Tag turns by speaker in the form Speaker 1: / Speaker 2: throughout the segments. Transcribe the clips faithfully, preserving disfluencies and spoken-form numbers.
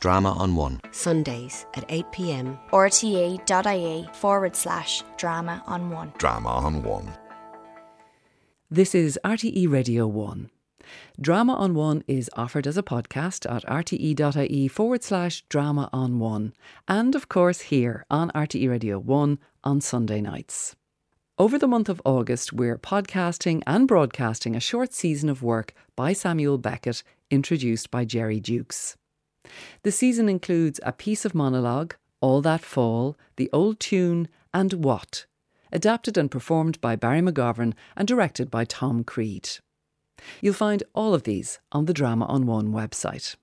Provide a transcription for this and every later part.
Speaker 1: Drama on One.
Speaker 2: Sundays at eight p.m.
Speaker 3: rte.ie forward slash drama on one.
Speaker 4: Drama on One.
Speaker 5: This is R T E Radio one. Drama on One is offered as a podcast at rte.ie forward slash drama on one. And of course here on R T E Radio one on Sunday nights. Over the month of August, we're podcasting and broadcasting a short season of work by Samuel Beckett, introduced by Jerry Dukes. The season includes A Piece of Monologue, All That Fall, The Old Tune and What, adapted and performed by Barry McGovern and directed by Tom Creed. You'll find all of these on the Drama on One website.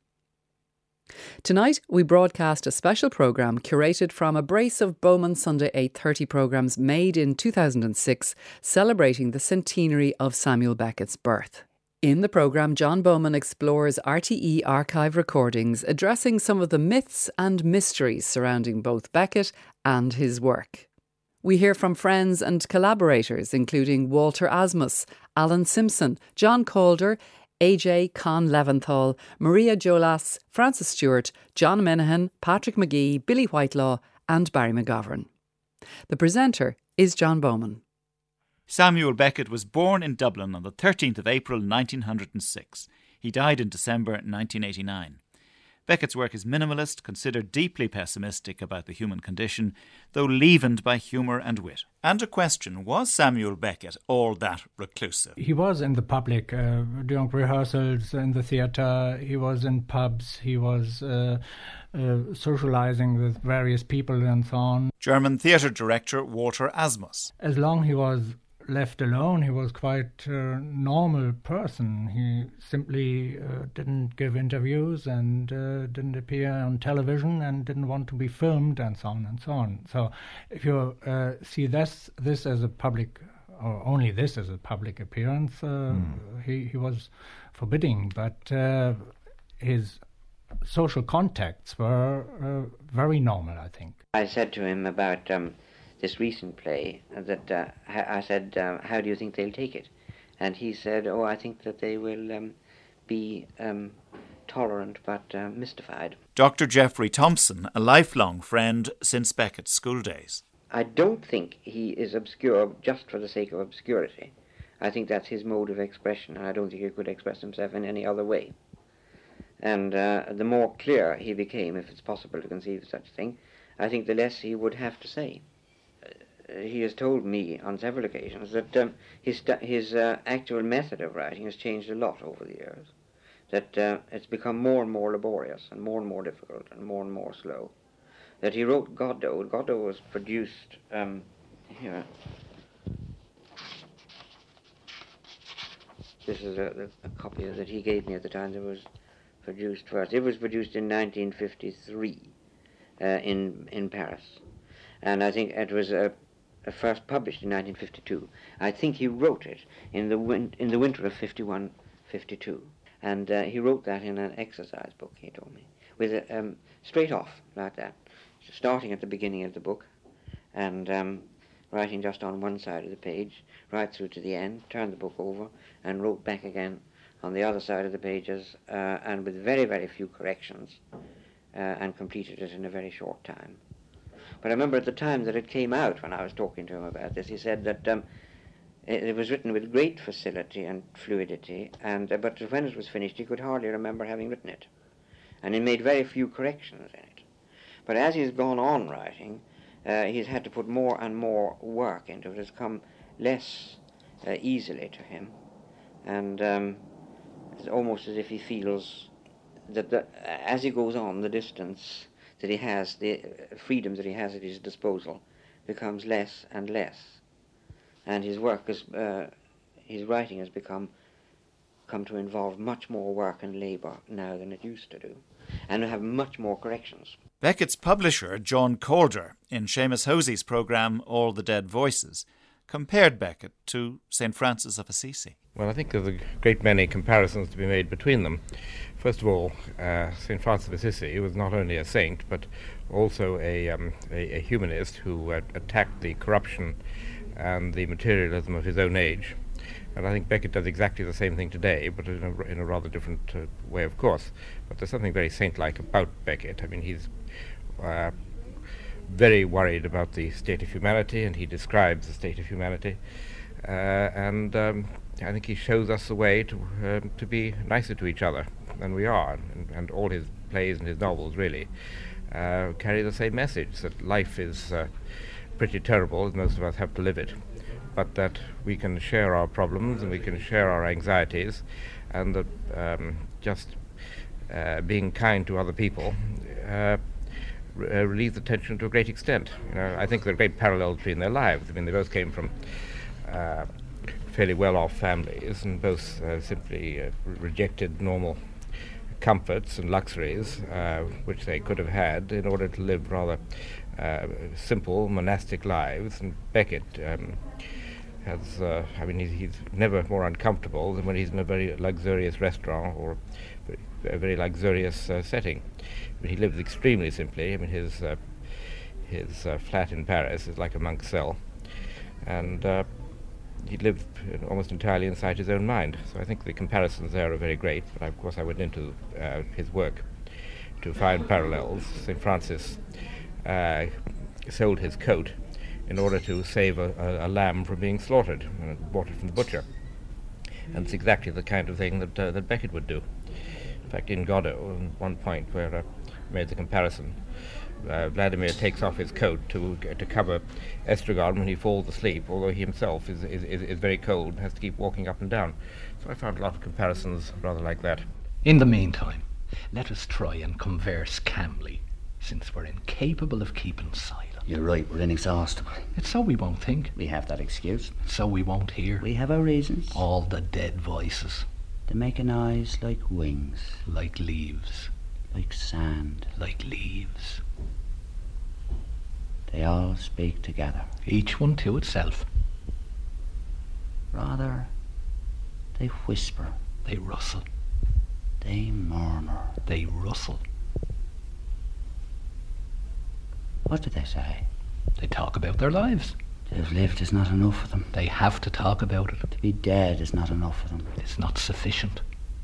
Speaker 5: Tonight we broadcast a special programme curated from a brace of Bowman Sunday eight thirty programmes made in two thousand six, celebrating the centenary of Samuel Beckett's birth. In the programme, John Bowman explores R T E archive recordings addressing some of the myths and mysteries surrounding both Beckett and his work. We hear from friends and collaborators including Walter Asmus, Alan Simpson, John Calder, A J Con Leventhal, Maria Jolas, Francis Stewart, John Minahan, Patrick McGee, Billy Whitelaw and Barry McGovern. The presenter is John Bowman.
Speaker 6: Samuel Beckett was born in Dublin on the thirteenth of April nineteen oh six. He died in December nineteen eighty-nine. Beckett's work is minimalist, considered deeply pessimistic about the human condition, though leavened by humour and wit. And a question, was Samuel Beckett all that reclusive?
Speaker 7: He was in the public, uh, during rehearsals, in the theatre, he was in pubs, he was uh, uh, socialising with various people and so on.
Speaker 6: German theatre director Walter Asmus.
Speaker 7: As long he was left alone, he was quite a normal person. He simply uh, didn't give interviews and uh, didn't appear on television and didn't want to be filmed and so on and so on. So if you uh, see this this as a public, or only this as a public appearance, uh, mm. he, he was forbidding, but uh, his social contacts were uh, very normal, I think.
Speaker 8: I said to him about um, this recent play that uh, I said, uh, how do you think they'll take it? And he said, oh, I think that they will um, be um, tolerant but uh, mystified.
Speaker 6: Doctor Geoffrey Thompson, a lifelong friend since Beckett's school days.
Speaker 8: I don't think he is obscure just for the sake of obscurity. I think that's his mode of expression, and I don't think he could express himself in any other way. And uh, the more clear he became, if it's possible to conceive of such a thing, I think the less he would have to say. He has told me on several occasions that um, his his uh, actual method of writing has changed a lot over the years, that uh, it's become more and more laborious and more and more difficult and more and more slow. That he wrote Godot. Godot was produced um, here. This is a, a copy that he gave me at the time that was produced first. It was produced in nineteen fifty-three uh, in in Paris, and I think it was a. first published in nineteen fifty-two. I think he wrote it in the win- in the winter of fifty-one fifty-two, and uh, he wrote that in an exercise book, he told me, with a, um, straight off like that, starting at the beginning of the book and um, writing just on one side of the page right through to the end, turned the book over and wrote back again on the other side of the pages uh, and with very very few corrections uh, and completed it in a very short time. But I remember at the time that it came out, when I was talking to him about this, he said that um, it, it was written with great facility and fluidity, and uh, but when it was finished he could hardly remember having written it. And he made very few corrections in it. But as he's gone on writing, uh, he's had to put more and more work into it. It's come less uh, easily to him. And um, it's almost as if he feels that the, as he goes on, the distance that he has, the freedoms that he has at his disposal, becomes less and less, and his work is, uh, his writing has become come to involve much more work and labour now than it used to do, and have much more corrections.
Speaker 6: Beckett's publisher, John Calder, in Seamus Hosey's programme All the Dead Voices, compared Beckett to Saint Francis of Assisi.
Speaker 9: Well, I think there's a great many comparisons to be made between them. First of all, uh, Saint Francis of Assisi was not only a saint, but also a, um, a, a humanist who uh, attacked the corruption and the materialism of his own age. And I think Beckett does exactly the same thing today, but in a, in a rather different uh, way, of course. But there's something very saint-like about Beckett. I mean, he's uh, very worried about the state of humanity, and he describes the state of humanity. Uh, and um, I think he shows us the way to uh, to be nicer to each other than we are. And, and all his plays and his novels, really, uh, carry the same message, that life is uh, pretty terrible, and most of us have to live it, but that we can share our problems and we can share our anxieties, and that um, just uh, being kind to other people uh, re- uh, relieves the tension to a great extent. You know, I think there are great parallels between their lives. I mean, they both came from uh, fairly well-off families, and both uh, simply uh, rejected normal comforts and luxuries uh, which they could have had in order to live rather uh, simple monastic lives. And Beckett um, has, uh, I mean, he's, he's never more uncomfortable than when he's in a very luxurious restaurant or a very luxurious uh, setting. I mean, he lives extremely simply. I mean, his uh, his uh, flat in Paris is like a monk's cell, and uh, he lived almost entirely inside his own mind. So I think the comparisons there are very great, but of course I went into uh, his work to find parallels. Saint Francis uh, sold his coat in order to save a, a, a lamb from being slaughtered, and bought it from the butcher. And it's exactly the kind of thing that, uh, that Beckett would do. In fact, in Godot, at one point where I uh, made the comparison, Uh, Vladimir takes off his coat to to cover Estragon when he falls asleep, although he himself is, is, is, is very cold and has to keep walking up and down. So I found a lot of comparisons rather like that.
Speaker 1: In the meantime, let us try and converse calmly, since we're incapable of keeping silent.
Speaker 4: You're right, we're inexhaustible.
Speaker 1: It's so we won't think.
Speaker 4: We have that excuse.
Speaker 1: It's so we won't hear.
Speaker 4: We have our reasons.
Speaker 1: All the dead voices.
Speaker 4: They make an eyes like wings.
Speaker 1: Like leaves.
Speaker 4: Like sand.
Speaker 1: Like leaves.
Speaker 4: They all speak together.
Speaker 1: Each one to itself.
Speaker 4: Rather, they whisper.
Speaker 1: They rustle.
Speaker 4: They murmur.
Speaker 1: They rustle.
Speaker 4: What do they say?
Speaker 1: They talk about their lives.
Speaker 4: To have lived is not enough for them.
Speaker 1: They have to talk about it.
Speaker 4: To be dead is not enough for them.
Speaker 1: It's not sufficient.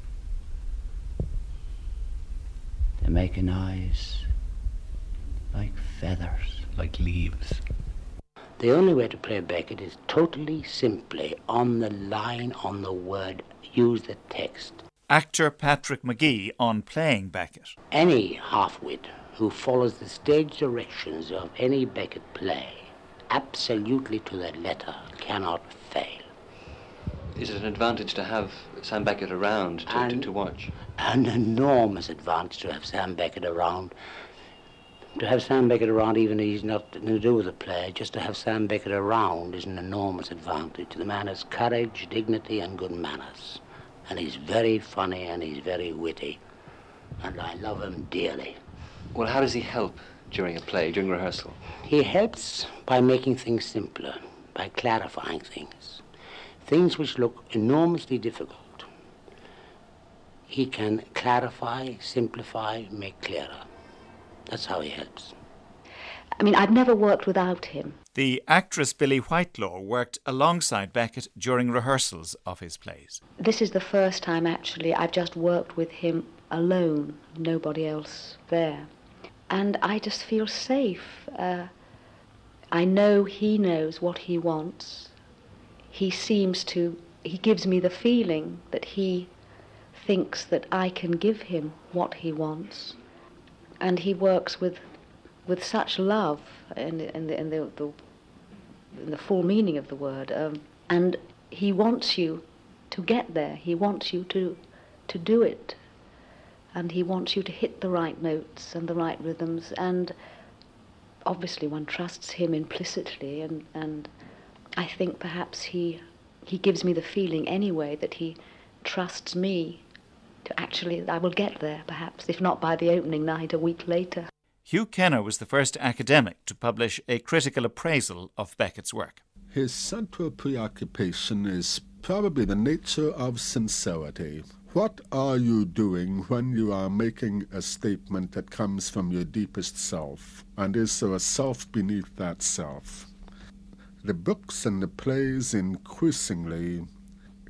Speaker 4: They make an eyes like feathers.
Speaker 1: Like leaves.
Speaker 10: The only way to play Beckett is totally simply on the line, on the word, use the text.
Speaker 6: Actor Patrick Magee on playing Beckett.
Speaker 10: Any half-wit who follows the stage directions of any Beckett play, absolutely to the letter, cannot fail.
Speaker 11: Is it an advantage to have Sam Beckett around to, to, to watch?
Speaker 10: An enormous advantage to have Sam Beckett around. To have Sam Beckett around, even if he's not to do with the play, just to have Sam Beckett around is an enormous advantage. The man has courage, dignity, and good manners. And he's very funny and he's very witty. And I love him dearly.
Speaker 11: Well, how does he help during a play, during rehearsal?
Speaker 10: He helps by making things simpler, by clarifying things. Things which look enormously difficult, he can clarify, simplify, make clearer. That's how he helps.
Speaker 12: I mean, I've never worked without him.
Speaker 6: The actress Billie Whitelaw worked alongside Beckett during rehearsals of his plays.
Speaker 12: This is the first time, actually, I've just worked with him alone, nobody else there. And I just feel safe. Uh, I know he knows what he wants. He seems to, he gives me the feeling that he thinks that I can give him what he wants. And he works with with such love in the, in the, in the, the, in the full meaning of the word. Um, and he wants you to get there. He wants you to to do it. And he wants you to hit the right notes and the right rhythms. And obviously one trusts him implicitly. And, and I think perhaps he he gives me the feeling anyway that he trusts me to actually, I will get there perhaps, if not by the opening night, a week later.
Speaker 6: Hugh Kenner was the first academic to publish a critical appraisal of Beckett's work.
Speaker 13: His central preoccupation is probably the nature of sincerity. What are you doing when you are making a statement that comes from your deepest self? And is there a self beneath that self? The books and the plays increasingly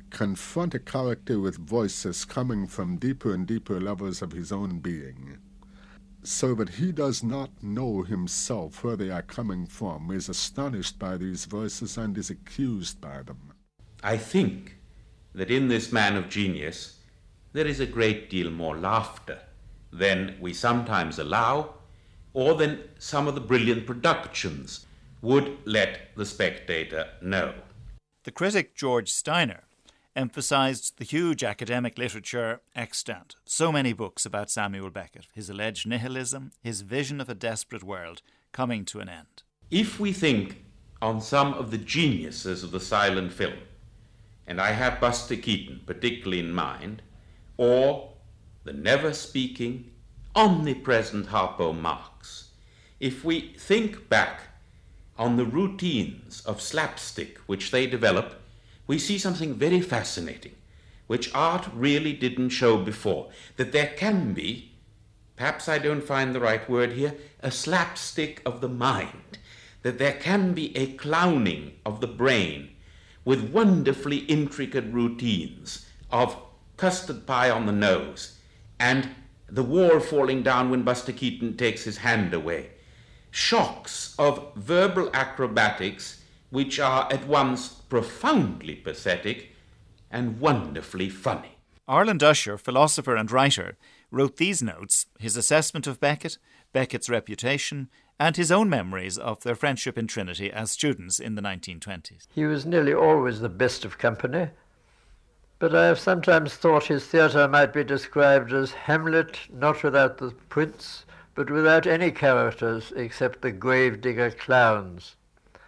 Speaker 13: confront a character with voices coming from deeper and deeper levels of his own being, so that he does not know himself where they are coming from, is astonished by these voices and is accused by them.
Speaker 14: I think that in this man of genius there is a great deal more laughter than we sometimes allow, or than some of the brilliant productions would let the spectator know.
Speaker 6: The critic George Steiner emphasised the huge academic literature extant, so many books about Samuel Beckett, his alleged nihilism, his vision of a desperate world coming to an end.
Speaker 14: If we think on some of the geniuses of the silent film, and I have Buster Keaton particularly in mind, or the never-speaking, omnipresent Harpo Marx, if we think back on the routines of slapstick which they develop, we see something very fascinating, which art really didn't show before, that there can be, perhaps I don't find the right word here, a slapstick of the mind, that there can be a clowning of the brain with wonderfully intricate routines of custard pie on the nose and the wall falling down when Buster Keaton takes his hand away. Shocks of verbal acrobatics which are at once profoundly pathetic and wonderfully funny.
Speaker 6: Arlen Usher, philosopher and writer, wrote these notes, his assessment of Beckett, Beckett's reputation, and his own memories of their friendship in Trinity as students in the nineteen twenties.
Speaker 15: He was nearly always the best of company, but I have sometimes thought his theatre might be described as Hamlet, not without the prince, but without any characters except the gravedigger clowns.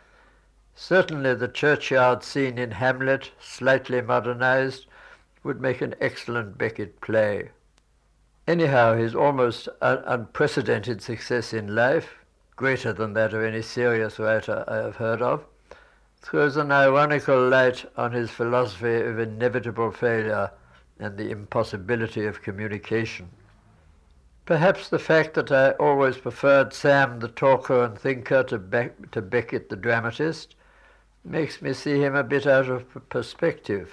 Speaker 15: Certainly the churchyard scene in Hamlet, slightly modernized, would make an excellent Beckett play. Anyhow, his almost un- unprecedented success in life, greater than that of any serious writer I have heard of, throws an ironical light on his philosophy of inevitable failure and the impossibility of communication. Perhaps the fact that I always preferred Sam the talker and thinker to, Be- to Beckett the dramatist makes me see him a bit out of perspective.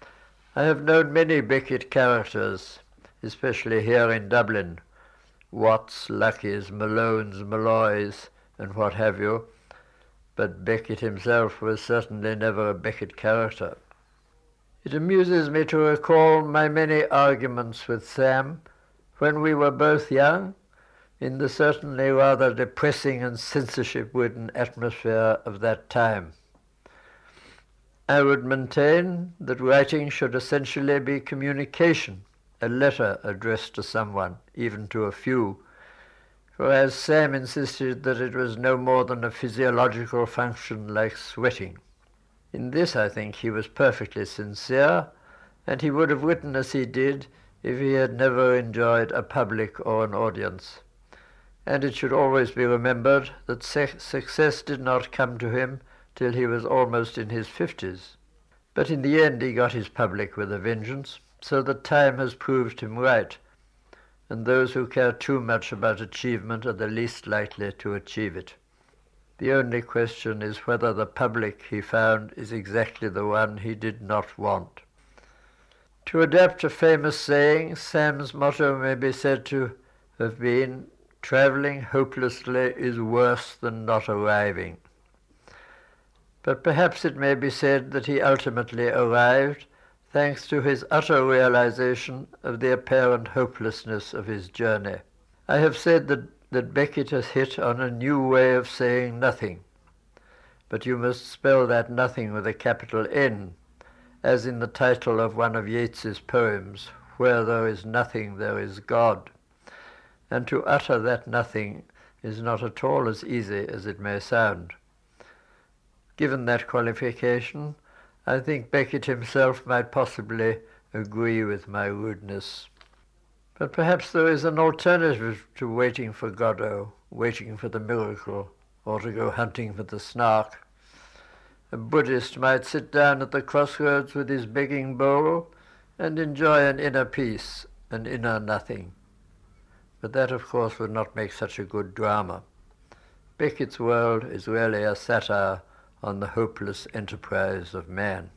Speaker 15: I have known many Beckett characters, especially here in Dublin, Watts, Luckies, Malones, Malloys, and what have you, but Beckett himself was certainly never a Beckett character. It amuses me to recall my many arguments with Sam when we were both young, in the certainly rather depressing and censorship-ridden atmosphere of that time. I would maintain that writing should essentially be communication, a letter addressed to someone, even to a few, whereas Sam insisted that it was no more than a physiological function like sweating. In this, I think, he was perfectly sincere, and he would have written as he did if he had never enjoyed a public or an audience. And it should always be remembered that se- success did not come to him till he was almost in his fifties. But in the end he got his public with a vengeance, so that time has proved him right, and those who care too much about achievement are the least likely to achieve it. The only question is whether the public he found is exactly the one he did not want. To adapt a famous saying, Sam's motto may be said to have been, "Travelling hopelessly is worse than not arriving." But perhaps it may be said that he ultimately arrived thanks to his utter realization of the apparent hopelessness of his journey. I have said that, that Beckett has hit on a new way of saying nothing, but you must spell that nothing with a capital N, as in the title of one of Yeats's poems, "Where there is nothing, there is God." And to utter that nothing is not at all as easy as it may sound. Given that qualification, I think Beckett himself might possibly agree with my rudeness. But perhaps there is an alternative to waiting for Godot, waiting for the miracle, or to go hunting for the snark. A Buddhist might sit down at the crossroads with his begging bowl and enjoy an inner peace, an inner nothing. But that, of course, would not make such a good drama. Beckett's world is really a satire on the hopeless enterprise of man.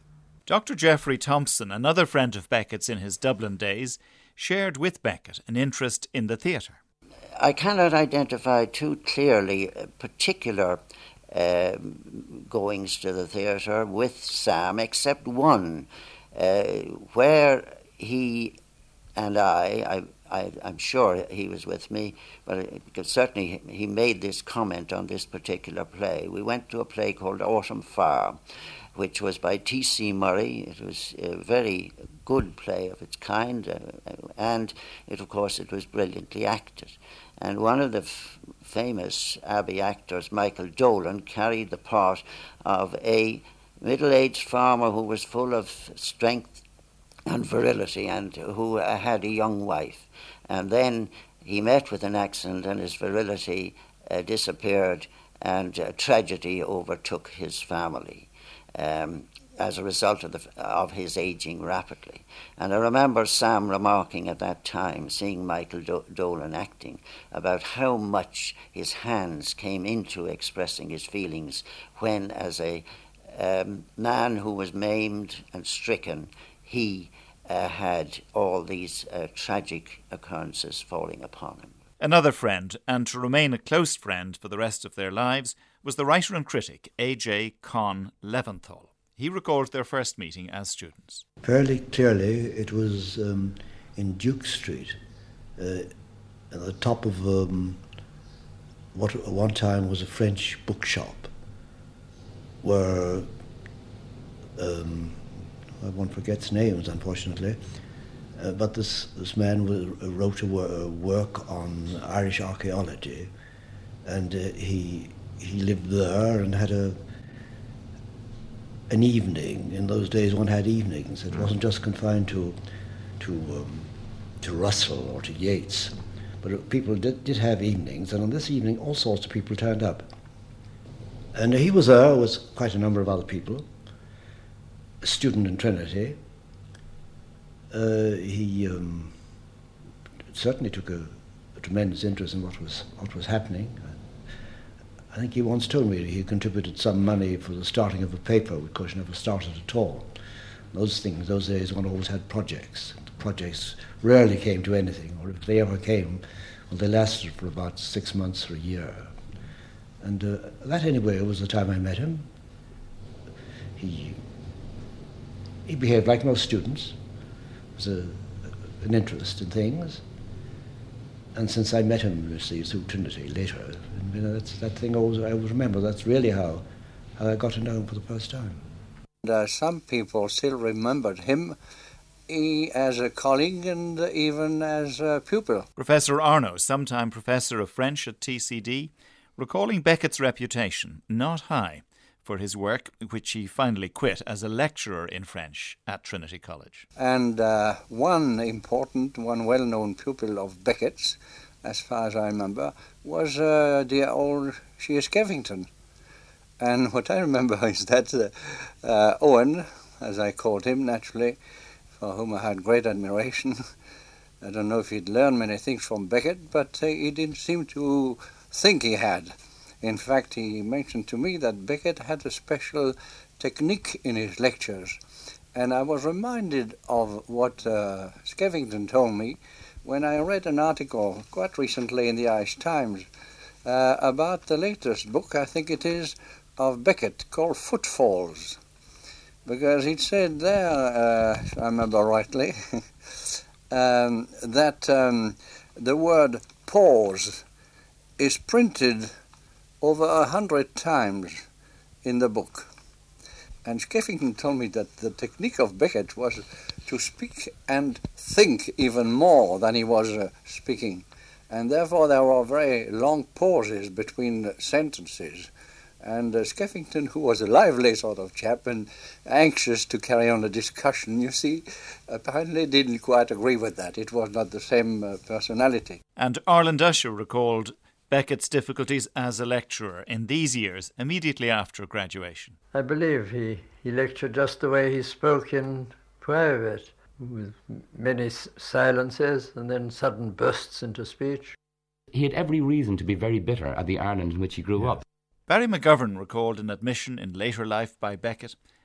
Speaker 6: Doctor Geoffrey Thompson, another friend of Beckett's in his Dublin days, shared with Beckett an interest in the theatre.
Speaker 10: I cannot identify too clearly particular uh, goings to the theatre with Sam, except one, uh, where he and I, I, I, I'm sure he was with me, but because certainly he made this comment on this particular play. We went to a play called Autumn Fire, which was by T C Murray. It was a very good play of its kind, uh, and it, of course it was brilliantly acted. And one of the f- famous Abbey actors, Michael Dolan, carried the part of a middle-aged farmer who was full of strength and virility and who uh, had a young wife. And then he met with an accident and his virility uh, disappeared, and uh, tragedy overtook his family um, as a result of, the, of his aging rapidly. And I remember Sam remarking at that time, seeing Michael Do- Dolan acting, about how much his hands came into expressing his feelings when, as a um, man who was maimed and stricken, he uh, had all these uh, tragic occurrences falling upon him.
Speaker 6: Another friend, and to remain a close friend for the rest of their lives, was the writer and critic A J Con Leventhal. He recalled their first meeting as students.
Speaker 16: Fairly clearly, it was um, in Duke Street, uh, at the top of um, what at one time was a French bookshop, where um, one forgets names, unfortunately, uh, but this, this man was, wrote a, wor- a work on Irish archaeology, and uh, he he lived there and had a an evening. In those days one had evenings. It wasn't just confined to to um, to Russell or to Yeats, but people did, did have evenings, and on this evening all sorts of people turned up. And he was there with quite a number of other people, a student in Trinity. Uh, he um, certainly took a, a tremendous interest in what was what was happening. I think he once told me he contributed some money for the starting of a paper, which never started at all. Those things, those days, one always had projects. The projects rarely came to anything, or if they ever came, well, they lasted for about six months or a year. And uh, that, anyway, was the time I met him. He he behaved like most students. There was a, an interest in things. And since I met him, you see, through Trinity later, you know, that's that thing always I always remember. That's really how, how I got to know him for the first time.
Speaker 17: And, uh, some people still remembered him he, as a colleague and even as a pupil.
Speaker 6: Professor Arno, sometime professor of French at T C D, recalling Beckett's reputation, not high, for his work, which he finally quit as a lecturer in French at Trinity College.
Speaker 17: And uh, one important, one well-known pupil of Beckett's, as far as I remember, was uh, dear old Shear Skeffington. And what I remember is that uh, uh, Owen, as I called him, naturally, for whom I had great admiration, I don't know if he'd learned many things from Beckett, but uh, he didn't seem to think he had. In fact, he mentioned to me that Beckett had a special technique in his lectures. And I was reminded of what uh, Skeffington told me when I read an article quite recently in the Irish Times uh, about the latest book, I think it is, of Beckett called Footfalls. Because it said there, uh, if I remember rightly, um, that um, the word pause is printed over a hundred times in the book. And Skeffington told me that the technique of Beckett was to speak and think even more than he was uh, speaking. And therefore there were very long pauses between sentences. And uh, Skeffington, who was a lively sort of chap and anxious to carry on a discussion, you see, apparently didn't quite agree with that. It was not the same uh, personality.
Speaker 6: And Arlen Usher recalled Beckett's difficulties as a lecturer in these years, immediately after graduation.
Speaker 15: I believe he, he lectured just the way he spoke in private, with many silences and then sudden bursts into speech.
Speaker 18: He had every reason to be very bitter at the Ireland in which he grew
Speaker 6: yeah.
Speaker 18: up.
Speaker 6: Barry McGovern recalled an admission in later life by Beckett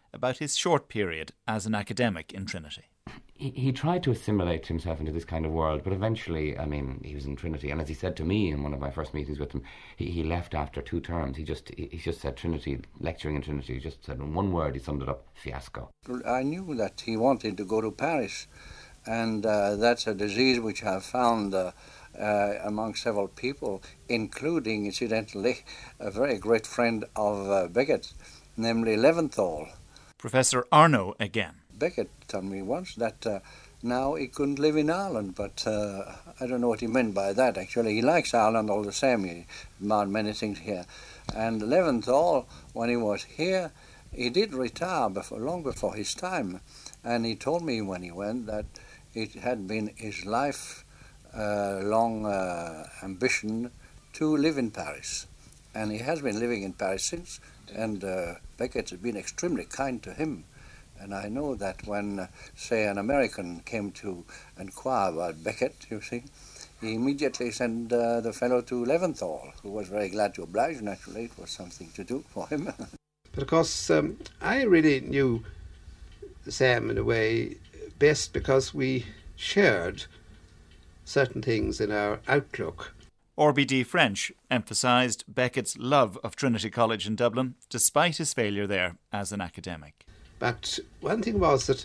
Speaker 6: about his short period as an academic in Trinity.
Speaker 18: He, he tried to assimilate himself into this kind of world, but eventually, I mean, he was in Trinity, and as he said to me in one of my first meetings with him, he, he left after two terms. He just he, he just said Trinity, lecturing in Trinity, he just said in one word, he summed it up, fiasco.
Speaker 17: I knew that he wanted to go to Paris, and uh, that's a disease which I've found uh, uh, among several people, including, incidentally, a very great friend of uh, Beckett, namely Leventhal.
Speaker 6: Professor Arno again.
Speaker 17: Beckett told me once that uh, now he couldn't live in Ireland, but uh, I don't know what he meant by that, actually. He likes Ireland all the same. He admired many things here. And Leventhal, when he was here, he did retire before, long before his time. And he told me when he went that it had been his life uh, long uh, ambition to live in Paris. And he has been living in Paris since, and uh, Beckett has been extremely kind to him. And I know that when, uh, say, an American came to inquire about Beckett, you see, he immediately sent uh, the fellow to Leventhal, who was very glad to oblige, naturally. It was something to do for him.
Speaker 19: But of course, um, I really knew Sam in a way best because we shared certain things in our outlook.
Speaker 6: R B D French emphasised Beckett's love of Trinity College in Dublin, despite his failure there as an academic.
Speaker 19: But one thing was that,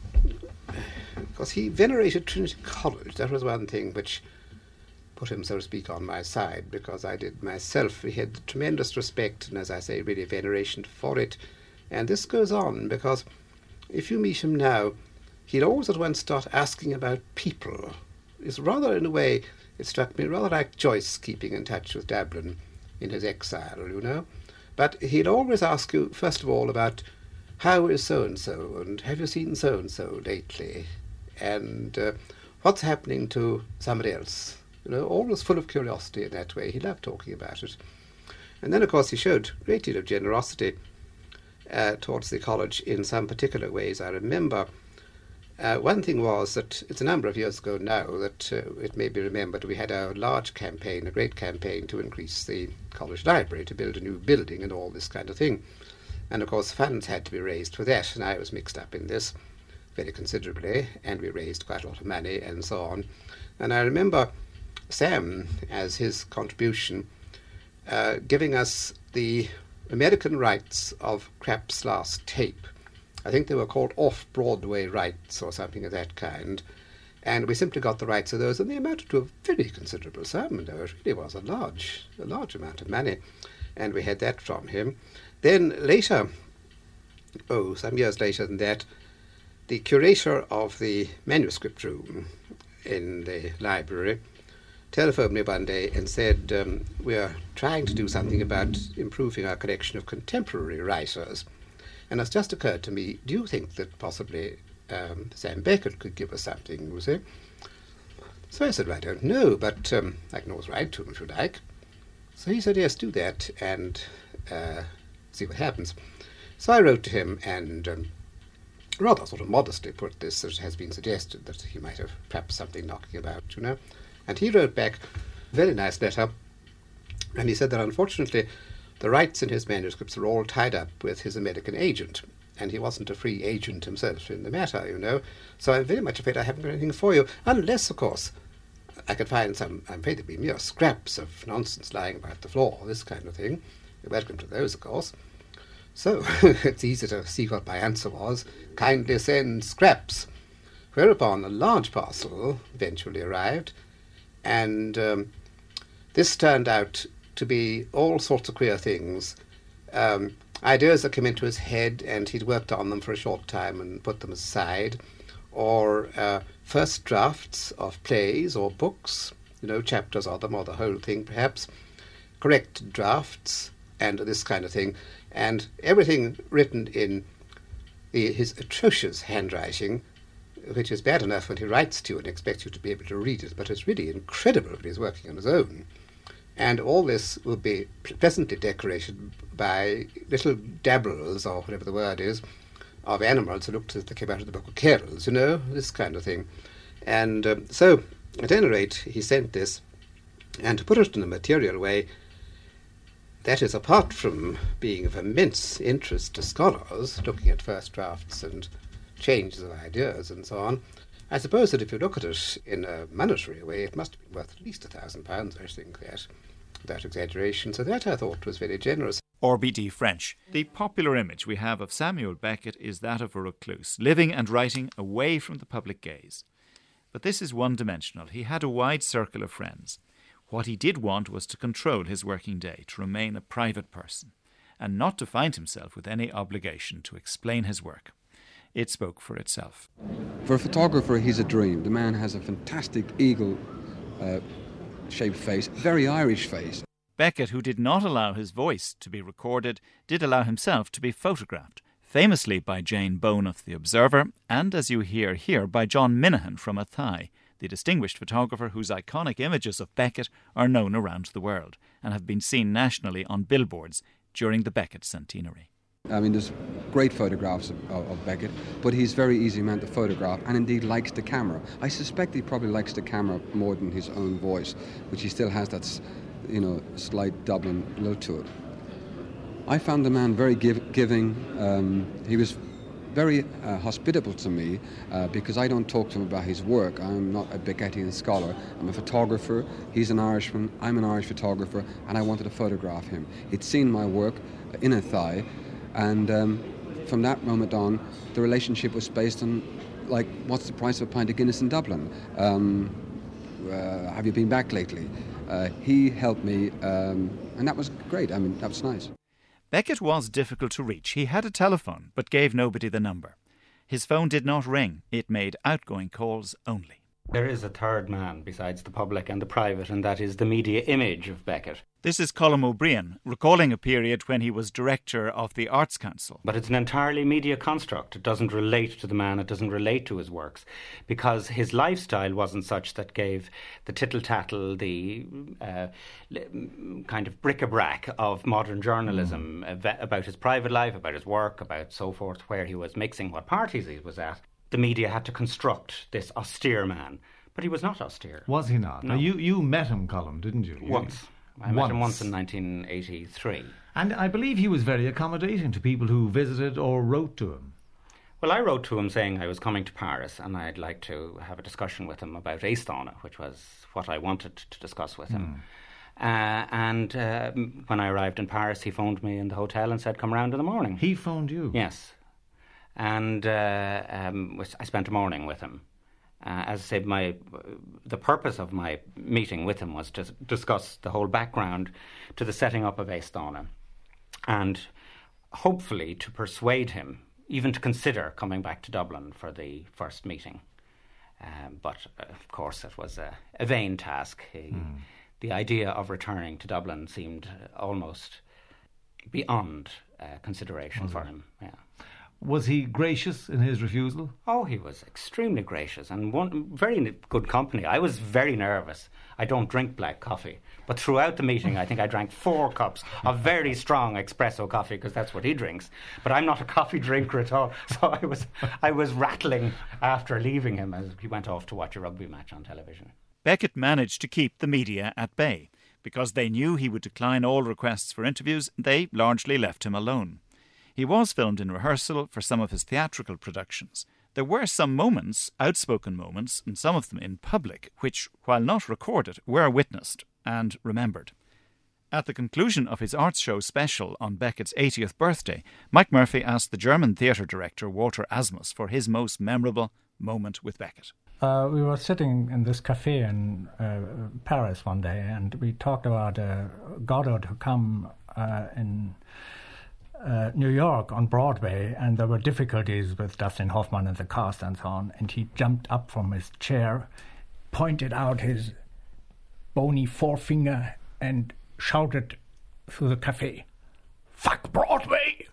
Speaker 19: because he venerated Trinity College, that was one thing which put him, so to speak, on my side, because I did myself. He had tremendous respect and, as I say, really veneration for it. And this goes on, because if you meet him now, he'd always at once start asking about people. It's rather, in a way, it struck me, rather like Joyce keeping in touch with Dublin in his exile, you know. But he'd always ask you, first of all, about how is so-and-so, and have you seen so-and-so lately, and uh, what's happening to somebody else. You know, always full of curiosity in that way. He loved talking about it. And then, of course, he showed a great deal of generosity uh, towards the college in some particular ways. I remember uh, one thing was that it's a number of years ago now that uh, it may be remembered we had a large campaign, a great campaign to increase the college library, to build a new building and all this kind of thing. And, of course, funds had to be raised for that, and I was mixed up in this very considerably, and we raised quite a lot of money and so on. And I remember Sam, as his contribution, uh, giving us the American rights of Krapp's last tape. I think they were called off-Broadway rights or something of that kind. And we simply got the rights of those, and they amounted to a very considerable sum, and it really was a large, a large amount of money. And we had that from him. Then later, oh, some years later than that, the curator of the manuscript room in the library telephoned me one day and said, um, we are trying to do something about improving our collection of contemporary writers. And it's just occurred to me, do you think that possibly um, Sam Beckett could give us something, you see? So I said, well, I don't know, but um, I can always write to him if you like. So he said, yes, do that, and uh, see what happens. So I wrote to him and um, rather sort of modestly put this, as has been suggested, that he might have perhaps something knocking about, you know. And he wrote back a very nice letter, and he said that unfortunately the rights in his manuscripts are all tied up with his American agent, and he wasn't a free agent himself in the matter, you know. So I'm very much afraid I haven't got anything for you, unless, of course, I could find some, I'm afraid there'd be mere scraps of nonsense lying about the floor, this kind of thing. You're welcome to those, of course. So it's easy to see what my answer was. Kindly send scraps. Whereupon a large parcel eventually arrived, and um, this turned out to be all sorts of queer things. Um, ideas that came into his head, and he'd worked on them for a short time and put them aside, or uh, first drafts of plays or books, you know, chapters of them, or the whole thing perhaps, corrected drafts, and this kind of thing, and everything written in the, his atrocious handwriting, which is bad enough when he writes to you and expects you to be able to read it, but it's really incredible when he's working on his own. And all this will be pleasantly decorated by little dabbles, or whatever the word is, of animals who looked as if they came out of the Book of Kells, you know, this kind of thing. And um, so, at any rate, he sent this, and to put it in a material way, That is, apart from being of immense interest to scholars, looking at first drafts and changes of ideas and so on, I suppose that if you look at it in a monetary way, it must have been worth at least a thousand pounds, I think, that, without exaggeration. So that I thought was very generous.
Speaker 6: R B D French. The popular image we have of Samuel Beckett is that of a recluse, living and writing away from the public gaze. But this is one-dimensional. He had a wide circle of friends. What he did want was to control his working day, to remain a private person, and not to find himself with any obligation to explain his work. It spoke for itself.
Speaker 20: For a photographer, he's a dream. The man has a fantastic eagle-shaped uh, face, very Irish face.
Speaker 6: Beckett, who did not allow his voice to be recorded, did allow himself to be photographed, famously by Jane Bone of The Observer, and, as you hear here, by John Minahan from Athy, the distinguished photographer whose iconic images of Beckett are known around the world and have been seen nationally on billboards during the Beckett centenary.
Speaker 20: I mean, there's great photographs of, of, of Beckett, but he's very easy man to photograph and indeed likes the camera. I suspect he probably likes the camera more than his own voice, which he still has that, you know, slight Dublin lilt to it. I found the man very give, giving. Um, he was very uh, hospitable to me uh, because I don't talk to him about his work. I'm not a Beckettian scholar. I'm a photographer. He's an Irishman. I'm an Irish photographer, and I wanted to photograph him. He'd seen my work in Athy, and um, from that moment on, the relationship was based on, like, what's the price of a pint of Guinness in Dublin? Um, uh, have you been back lately? Uh, he helped me, um, and that was great. I mean, that was nice.
Speaker 6: Beckett was difficult to reach. He had a telephone, but gave nobody the number. His phone did not ring. It made outgoing calls only.
Speaker 21: There is a third man besides the public and the private, and that is the media image of Beckett.
Speaker 6: This is Colm O'Brien, recalling a period when he was director of the Arts Council.
Speaker 21: But it's an entirely media construct. It doesn't relate to the man, it doesn't relate to his works, because his lifestyle wasn't such that gave the tittle-tattle, the uh, kind of bric-a-brac of modern journalism mm. about his private life, about his work, about so forth, where he was mixing, what parties he was at. The media had to construct this austere man, but he was not austere.
Speaker 22: Was he not?
Speaker 21: No.
Speaker 22: Now, you, you met him, Colm, didn't you?
Speaker 21: Once. I
Speaker 22: once.
Speaker 21: met him once in nineteen eighty-three.
Speaker 22: And I believe he was very accommodating to people who visited or wrote to him.
Speaker 21: Well, I wrote to him saying I was coming to Paris and I'd like to have a discussion with him about Éastóna, which was what I wanted to discuss with him. Mm. Uh, and uh, when I arrived in Paris, he phoned me in the hotel and said, come round in the morning.
Speaker 22: He phoned you?
Speaker 21: Yes. And uh, um, I spent a morning with him. Uh, as I said, my the purpose of my meeting with him was to discuss the whole background to the setting up of Éastóna, and hopefully to persuade him even to consider coming back to Dublin for the first meeting. Um, but, uh, of course, it was a, a vain task. He, mm. The idea of returning to Dublin seemed almost beyond uh, consideration was for it? him. Yeah.
Speaker 22: Was he gracious in his refusal?
Speaker 21: Oh, he was extremely gracious and one very good company. I was very nervous. I don't drink black coffee. But throughout the meeting, I think I drank four cups of very strong espresso coffee because that's what he drinks. But I'm not a coffee drinker at all. So I was I was rattling after leaving him as he went off to watch a rugby match on television.
Speaker 6: Beckett managed to keep the media at bay. Because they knew he would decline all requests for interviews, they largely left him alone. He was filmed in rehearsal for some of his theatrical productions. There were some moments, outspoken moments, and some of them in public, which, while not recorded, were witnessed and remembered. At the conclusion of his arts show special on Beckett's eightieth birthday, Mike Murphy asked the German theatre director Walter Asmus for his most memorable moment with Beckett.
Speaker 7: Uh, we were sitting in this cafe in uh, Paris one day, and we talked about uh, Godard who come uh, in uh, New York on Broadway, and there were difficulties with Dustin Hoffman and the cast and so on, and he jumped up from his chair, pointed out his bony forefinger and shouted through the cafe, "Fuck Broadway!"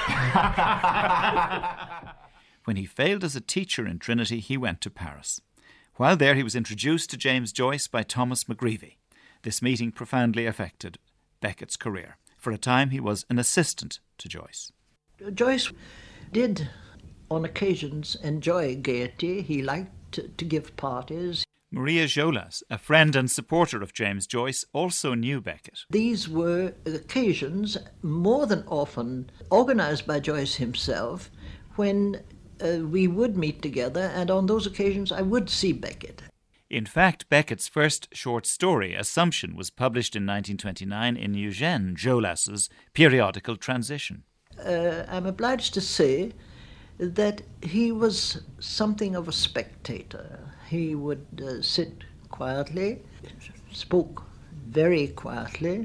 Speaker 6: When he failed as a teacher in Trinity, he went to Paris. While there, he was introduced to James Joyce by Thomas McGreevy. This meeting profoundly affected Beckett's career. For a time, he was an assistant to Joyce.
Speaker 23: Joyce did, on occasions, enjoy gaiety. He liked to, to give parties.
Speaker 6: Maria Jolas, a friend and supporter of James Joyce, also knew Beckett.
Speaker 2: These were occasions, more than often organised by Joyce himself, when uh, we would meet together, and on those occasions I would see Beckett.
Speaker 6: In fact, Beckett's first short story, Assumption, was published in nineteen twenty-nine in Eugène Jolas's periodical Transition.
Speaker 2: Uh, I'm obliged to say that he was something of a spectator. He would uh, sit quietly, spoke very quietly.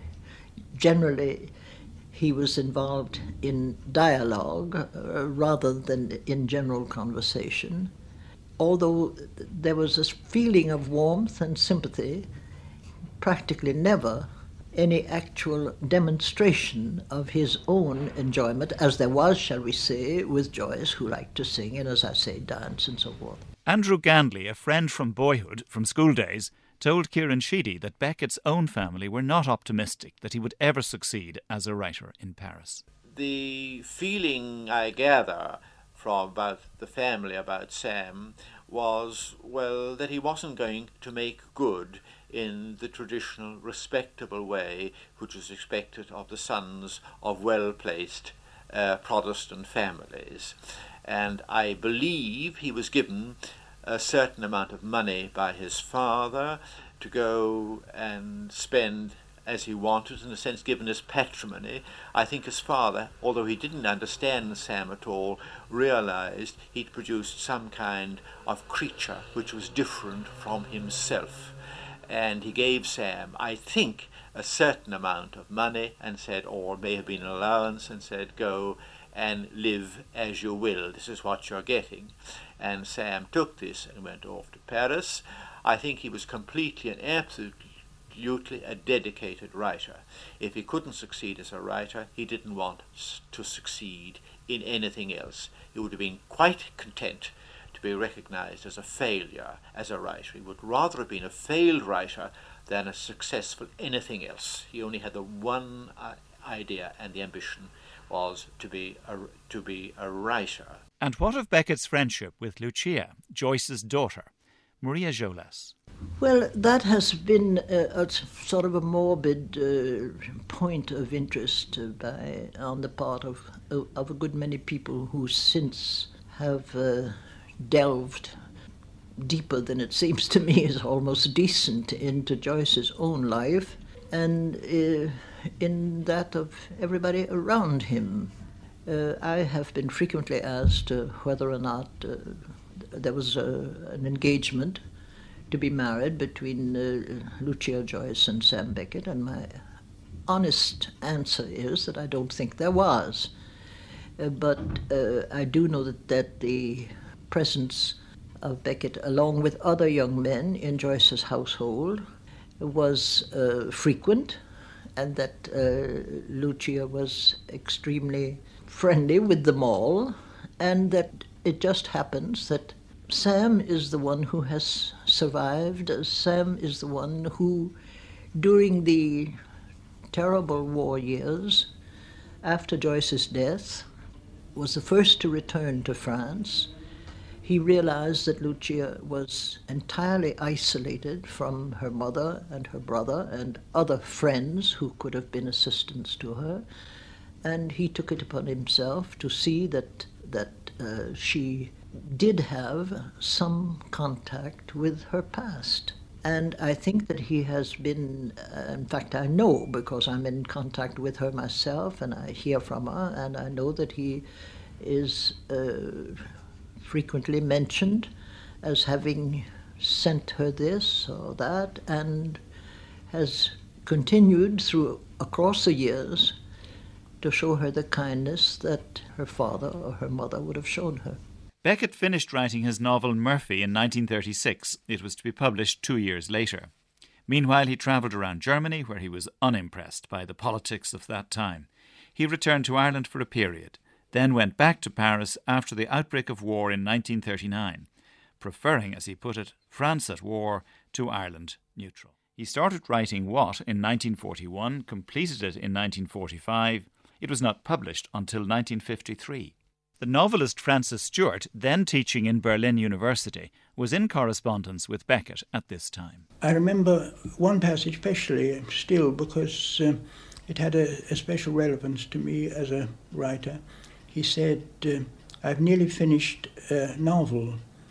Speaker 2: Generally, he was involved in dialogue uh, rather than in general conversation. Although there was this feeling of warmth and sympathy, practically never any actual demonstration of his own enjoyment, as there was, shall we say, with Joyce, who liked to sing and, as I say, dance and so forth.
Speaker 6: Andrew Gandley, a friend from boyhood, from school days, told Kieran Sheedy that Beckett's own family were not optimistic that he would ever succeed as a writer in Paris.
Speaker 3: The feeling I gather from about the family about Sam was, well, that he wasn't going to make good in the traditional respectable way which is expected of the sons of well-placed uh, Protestant families. And I believe he was given a certain amount of money by his father to go and spend as he wanted, in a sense given his patrimony. I think his father, although he didn't understand Sam at all, realized he'd produced some kind of creature which was different from himself. And he gave Sam, I think, a certain amount of money and said, or may have been an allowance, and said, go and live as you will. This is what you're getting. And Sam took this and went off to Paris. I think he was completely and absolutely a dedicated writer. If he couldn't succeed as a writer, he didn't want to succeed in anything else. He would have been quite content to be recognized as a failure as a writer. He would rather have been a failed writer than a successful anything else. He only had the one uh, idea, and the ambition was to be a, to be a writer.
Speaker 6: And what of Beckett's friendship with Lucia, Joyce's daughter, Maria Jolas?
Speaker 2: Well, that has been a, a sort of a morbid uh, point of interest uh, by on the part of of a good many people who since have uh, delved deeper than it seems to me is almost decent into Joyce's own life and uh, in that of everybody around him. Uh, I have been frequently asked uh, whether or not uh, there was uh, an engagement to be married between uh, Lucia Joyce and Sam Beckett, and my honest answer is that I don't think there was. Uh, but uh, I do know that, that the presence of Beckett, along with other young men in Joyce's household, was uh, frequent, and that uh, Lucia was extremely friendly with them all, and that it just happens that Sam is the one who has survived. Sam is the one who, during the terrible war years, after Joyce's death, was the first to return to France. He realized that Lucia was entirely isolated from her mother and her brother and other friends who could have been assistants to her, and he took it upon himself to see that, that uh, she did have some contact with her past. And I think that he has been, uh, in fact I know because I'm in contact with her myself and I hear from her, and I know that he is uh, frequently mentioned as having sent her this or that, and has continued through across the years to show her the kindness that her father or her mother would have shown her.
Speaker 6: Beckett finished writing his novel Murphy in nineteen thirty-six. It was to be published two years later. Meanwhile, he travelled around Germany, where he was unimpressed by the politics of that time. He returned to Ireland for a period, then went back to Paris after the outbreak of war in nineteen thirty-nine, preferring, as he put it, France at war to Ireland neutral. He started writing What in nineteen forty-one, completed it in nineteen forty-five. It was not published until nineteen fifty-three. The novelist Frances Stewart, then teaching in Berlin University, was in correspondence with Beckett at this time.
Speaker 5: I remember one passage especially still because uh, it had a, a special relevance to me as a writer. He said, uh, I've nearly finished a novel.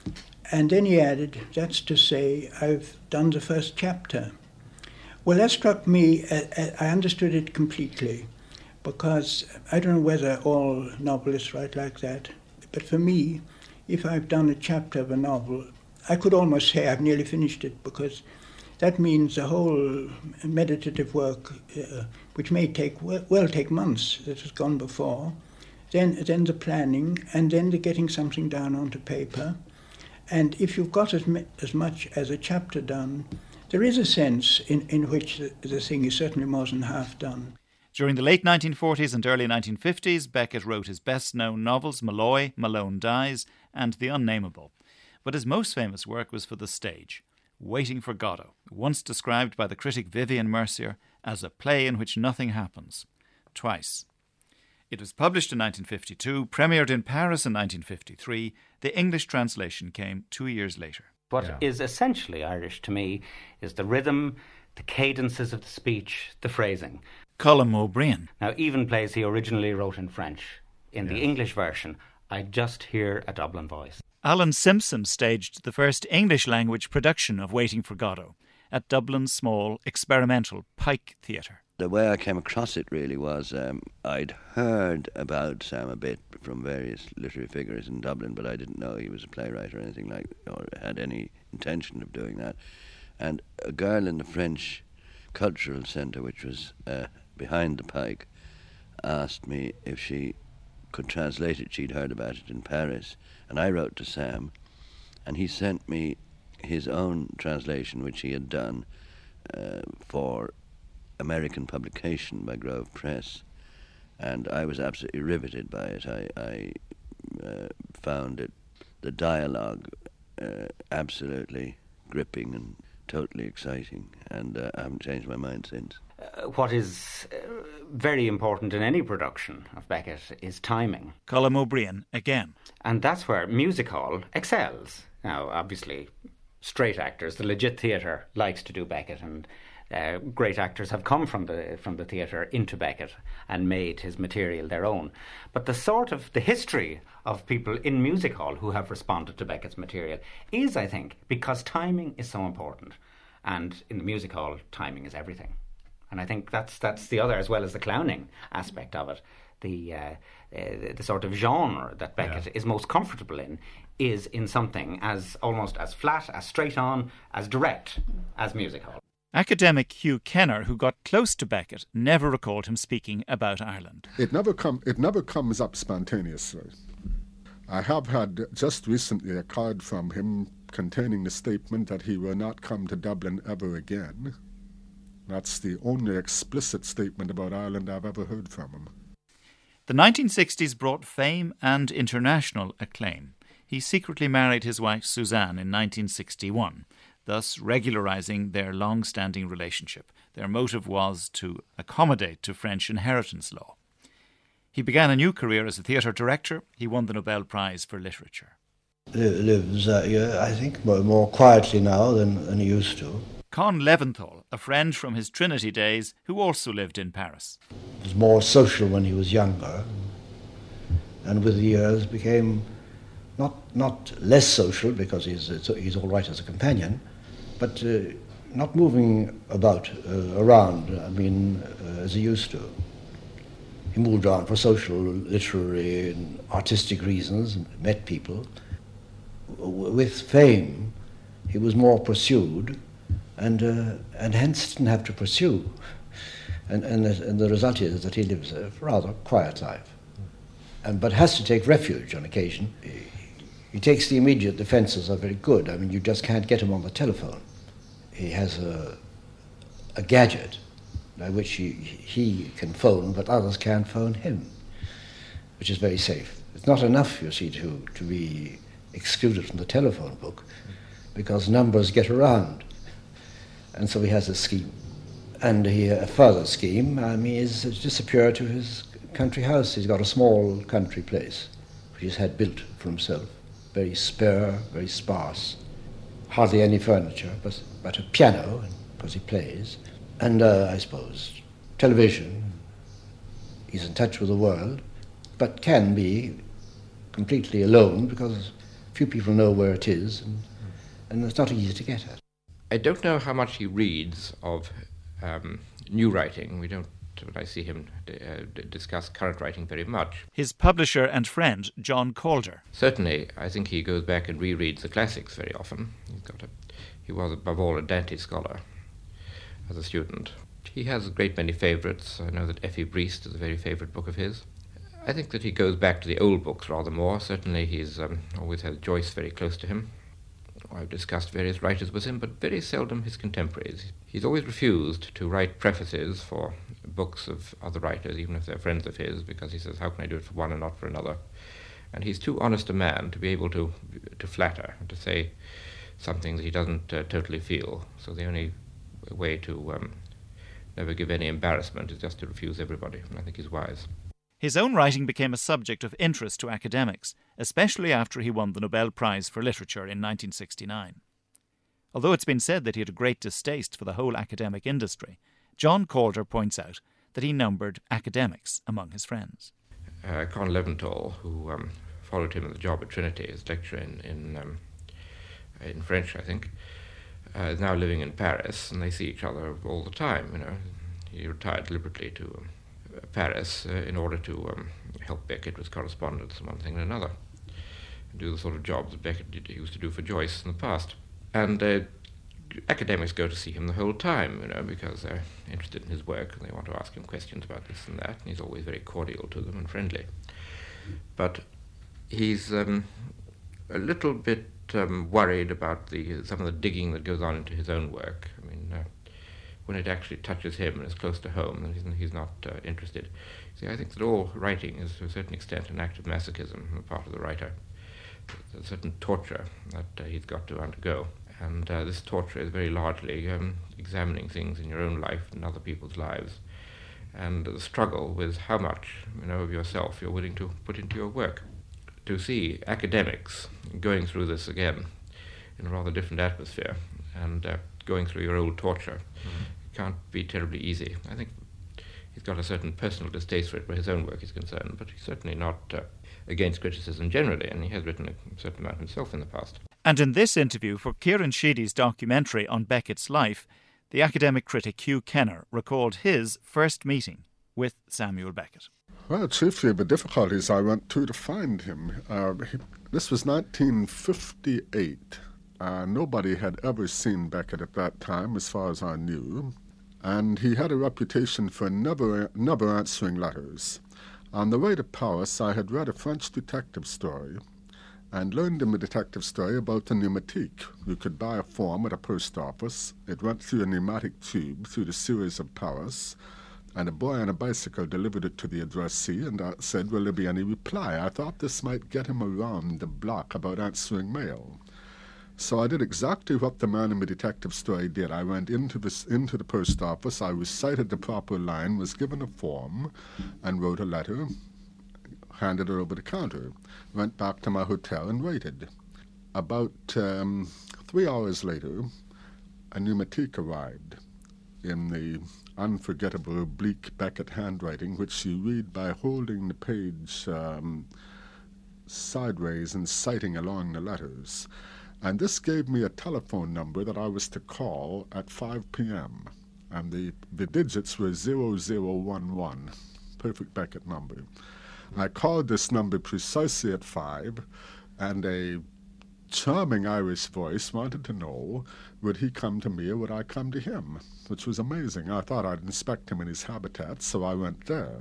Speaker 5: And then he added, that's to say, I've done the first chapter. Well, that struck me, uh, I understood it completely, because I don't know whether all novelists write like that, but for me, if I've done a chapter of a novel, I could almost say I've nearly finished it, because that means the whole meditative work, uh, which may take, well, well take months, that has gone before, then, then the planning, and then the getting something down onto paper. And if you've got as, as much as a chapter done, there is a sense in, in which the, the thing is certainly more than half done.
Speaker 6: During the late nineteen forties and early nineteen fifties, Beckett wrote his best-known novels Malloy, Malone Dies, and The Unnameable. But his most famous work was for the stage, Waiting for Godot, once described by the critic Vivian Mercier as a play in which nothing happens, twice. It was published in nineteen fifty-two, premiered in Paris in nineteen fifty-three. The English translation came two years later.
Speaker 21: What yeah. is essentially Irish to me is the rhythm, the cadences of the speech, the phrasing.
Speaker 6: Colm O'Brien.
Speaker 21: Now, even plays he originally wrote in French. In yes. the English version, I just hear a Dublin voice.
Speaker 6: Alan Simpson staged the first English-language production of Waiting for Godot at Dublin's small experimental Pike Theatre.
Speaker 8: The way I came across it really was um, I'd heard about Sam a bit from various literary figures in Dublin, but I didn't know he was a playwright or anything like, or had any intention of doing that. And a girl in the French Cultural Centre, which was uh, behind the Pike, asked me if she could translate it. She'd heard about it in Paris. And I wrote to Sam, and he sent me his own translation, which he had done uh, for American publication by Grove Press. And I was absolutely riveted by it. I, I uh, found it, the dialogue, uh, absolutely gripping and totally exciting, and uh, I haven't changed my mind since.
Speaker 21: Uh, what is uh, very important in any production of Beckett is timing.
Speaker 6: Colm O'Brien again.
Speaker 21: And that's where music hall excels. Now, obviously, straight actors, the legit theatre likes to do Beckett, and uh, great actors have come from the from the theatre into Beckett and made his material their own. But the sort of, the history of people in music hall who have responded to Beckett's material is, I think, because timing is so important. And in the music hall, timing is everything. And I think that's that's the other, as well as the clowning aspect of it. The uh, uh, the, the sort of genre that Beckett yeah. is most comfortable in is in something as almost as flat, as straight on, as direct as music hall.
Speaker 6: Academic Hugh Kenner, who got close to Beckett, never recalled him speaking about Ireland.
Speaker 13: It never come. It never comes up spontaneously. I have had just recently a card from him containing the statement that he will not come to Dublin ever again. That's the only explicit statement about Ireland I've ever heard from him.
Speaker 6: The nineteen sixties brought fame and international acclaim. He secretly married his wife Suzanne in nineteen sixty-one, thus regularising their long-standing relationship. Their motive was to accommodate to French inheritance law. He began a new career as a theatre director. He won the Nobel Prize for Literature.
Speaker 16: Lives, uh, I think, more, more quietly now than, than he used to.
Speaker 6: Con Leventhal, a friend from his Trinity days, who also lived in Paris.
Speaker 16: He was more social when he was younger, and with the years became not not less social, because he's he's all right as a companion, but uh, not moving about uh, around, I mean, uh, as he used to. He moved around for social, literary, and artistic reasons, and met people. With fame, he was more pursued, and uh, and hence didn't have to pursue. And, and, the, and the result is that he lives a rather quiet life, and, but has to take refuge on occasion. He, he takes the immediate defences are very good. I mean, you just can't get him on the telephone. He has a, a gadget by which he, he can phone, but others can't phone him, which is very safe. It's not enough, you see, to, to be excluded from the telephone book, because numbers get around. And so he has a scheme. And he, a further scheme, I mean, is to disappear to his country house. He's got a small country place which he's had built for himself, very spare, very sparse, hardly any furniture, but, but a piano, because he plays, and uh, I suppose television. He's in touch with the world, but can be completely alone because few people know where it is, and, and it's not easy to get at.
Speaker 4: I don't know how much he reads of um, new writing. We don't, when I see him uh, discuss current writing very much.
Speaker 6: His publisher and friend, John Calder.
Speaker 4: Certainly, I think he goes back and rereads the classics very often. He's got a, he was, above all, a Dante scholar as a student. He has a great many favourites. I know that Effie Briest is a very favourite book of his. I think that he goes back to the old books rather more. Certainly he's um, always had Joyce very close to him. I've discussed various writers with him, but very seldom his contemporaries. He's always refused to write prefaces for books of other writers, even if they're friends of his, because he says, how can I do it for one and not for another? And he's too honest a man to be able to to flatter, and to say something that he doesn't uh, totally feel. So the only way to um, never give any embarrassment is just to refuse everybody, and I think he's wise.
Speaker 6: His own writing became a subject of interest to academics, especially after he won the Nobel Prize for Literature in nineteen sixty-nine. Although it's been said that he had a great distaste for the whole academic industry, John Calder points out that he numbered academics among his friends.
Speaker 4: Uh, Con Leventhal, who um, followed him at the job at Trinity as lecturer in in, um, in French, I think, uh, is now living in Paris, and they see each other all the time. You know, he retired deliberately to um, Paris uh, in order to um, help Beckett with correspondence and one thing and another, and do the sort of jobs that Beckett did, used to do for Joyce in the past. And uh, academics go to see him the whole time, you know, because they're interested in his work and they want to ask him questions about this and that, and he's always very cordial to them and friendly. But he's um, a little bit um, worried about the some of the digging that goes on into his own work. I mean, uh, when it actually touches him and is close to home, then he's, he's not uh, interested. See, I think that all writing is to a certain extent an act of masochism on the part of the writer. There's a certain torture that uh, he's got to undergo. And uh, this torture is very largely um, examining things in your own life and other people's lives, and the struggle with how much, you know, of yourself you're willing to put into your work. To see academics going through this again in a rather different atmosphere and uh, going through your old torture mm-hmm. can't be terribly easy. I think he's got a certain personal distaste for it where his own work is concerned, but he's certainly not uh, against criticism generally, and he has written a certain amount himself in the past.
Speaker 6: And in this interview for Kieran Sheedy's documentary on Beckett's life, the academic critic Hugh Kenner recalled his first meeting with Samuel Beckett.
Speaker 13: Well, chiefly the difficulties I went to to find him. Uh, he, this was nineteen fifty-eight. Uh, nobody had ever seen Beckett at that time, as far as I knew, and he had a reputation for never, never answering letters. On the way to Paris, I had read a French detective story and learned in the detective story about the pneumatique. You could buy a form at a post office. It went through a pneumatic tube through the sewers of Paris, and a boy on a bicycle delivered it to the addressee and uh, said, will there be any reply? I thought this might get him around the block about answering mail. So I did exactly what the man in the detective story did. I went into, this, into the post office, I recited the proper line, was given a form, and wrote a letter, handed it over the counter, went back to my hotel and waited. About um, three hours later, a pneumatique arrived in the unforgettable oblique Beckett handwriting, which you read by holding the page um, sideways and citing along the letters. And this gave me a telephone number that I was to call at five p.m. And the, the digits were zero zero one one, perfect Beckett number. I called this number precisely at five, and a charming Irish voice wanted to know, would he come to me or would I come to him? Which was amazing. I thought I'd inspect him in his habitat, so I went there.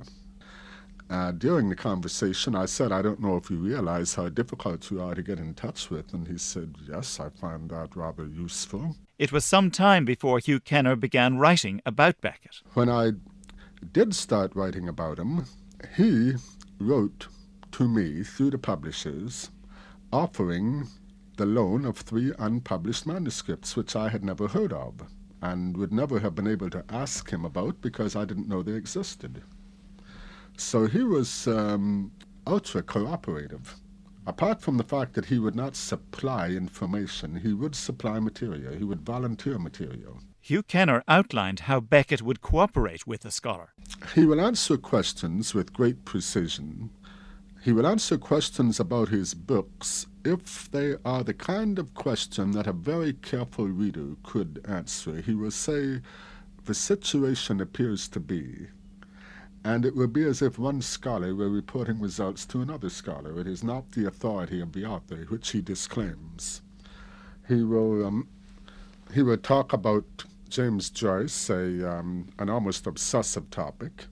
Speaker 13: Uh, during the conversation, I said, I don't know if you realize how difficult you are to get in touch with. And he said, yes, I find that rather useful.
Speaker 6: It was some time before Hugh Kenner began writing about Beckett.
Speaker 13: When I did start writing about him, he wrote to me through the publishers offering the loan of three unpublished manuscripts, which I had never heard of and would never have been able to ask him about because I didn't know they existed. So he was um, ultra cooperative, Apart from the fact that he would not supply information, he would supply material, he would volunteer material.
Speaker 6: Hugh Kenner outlined how Beckett would cooperate with a scholar.
Speaker 13: He will answer questions with great precision. He will answer questions about his books if they are the kind of question that a very careful reader could answer. He will say, the situation appears to be, and it will be as if one scholar were reporting results to another scholar. It is not the authority of the author, which he disclaims. He will, um, he will talk about James Joyce, a, um, an almost obsessive topic.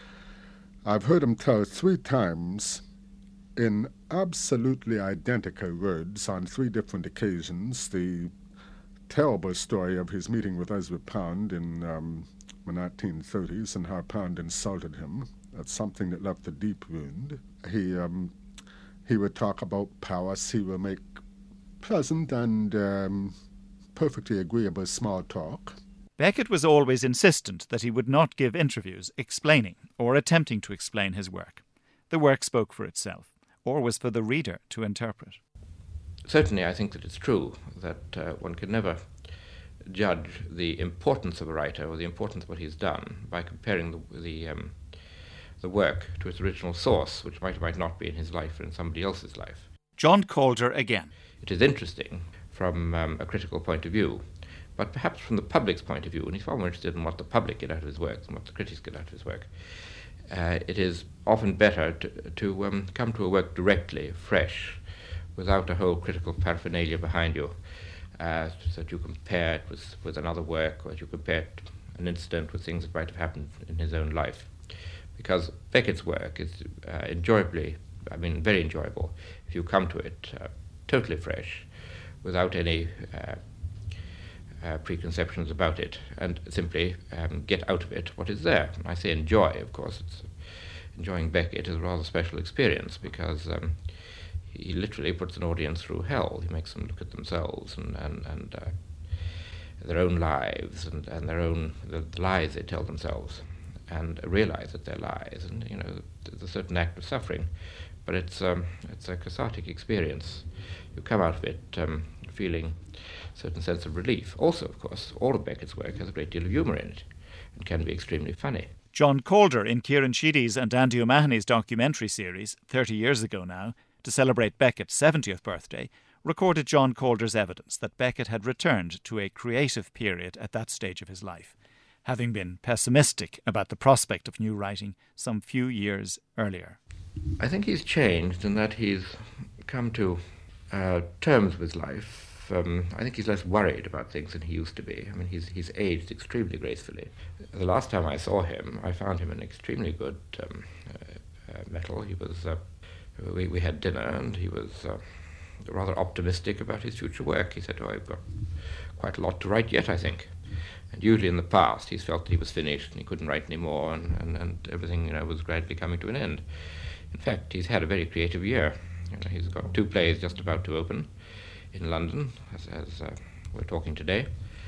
Speaker 13: I've heard him tell three times in absolutely identical words on three different occasions the terrible story of his meeting with Ezra Pound in um, the nineteen thirties and how Pound insulted him. That's something that left a deep wound. He, um, he would talk about Paris. He would make pleasant and um, perfectly agreeable small talk.
Speaker 6: Beckett was always insistent that he would not give interviews explaining or attempting to explain his work. The work spoke for itself, or was for the reader to interpret.
Speaker 4: Certainly I think that it's true that uh, one can never judge the importance of a writer or the importance of what he's done by comparing the, the, um, the work to its original source, which might or might not be in his life or in somebody else's life.
Speaker 6: John Calder again.
Speaker 4: It is interesting from um, a critical point of view, but perhaps from the public's point of view, and he's far more interested in what the public get out of his work than what the critics get out of his work. Uh, it is often better to, to um, come to a work directly, fresh, without a whole critical paraphernalia behind you, uh, so that you compare it with, with another work, or that you compare it, an incident with things that might have happened in his own life. Because Beckett's work is uh, enjoyably, I mean, very enjoyable, if you come to it uh, totally fresh, without any uh, uh, preconceptions about it, and simply um, get out of it what is there. I say enjoy, of course. It's, enjoying Beckett is a rather special experience, because um, he literally puts an audience through hell. He makes them look at themselves and, and, and uh, their own lives and, and their own the, the lies they tell themselves, and realize that they're lies. And you know, there's a certain act of suffering, but it's um, it's a cathartic experience. You come out of it um, feeling a certain sense of relief. Also, of course, all of Beckett's work has a great deal of humour in it and can be extremely funny.
Speaker 6: John Calder, in Kieran Sheedy's and Andy O'Mahony's documentary series, thirty years ago now, to celebrate Beckett's seventieth birthday, recorded John Calder's evidence that Beckett had returned to a creative period at that stage of his life, having been pessimistic about the prospect of new writing some few years earlier.
Speaker 4: I think he's changed in that he's come to uh, terms with life. Um, I think he's less worried about things than he used to be. I mean, he's he's aged extremely gracefully. The last time I saw him, I found him in extremely good um, uh, uh, mettle. He was uh, we we had dinner, and he was uh, rather optimistic about his future work. He said, "Oh, I've got quite a lot to write yet, I think." And usually in the past, he's felt that he was finished and he couldn't write any more, and, and, and everything, you know, was gradually coming to an end. In fact, he's had a very creative year. You know, he's got two plays just about to open in London, as, as uh, we're talking today,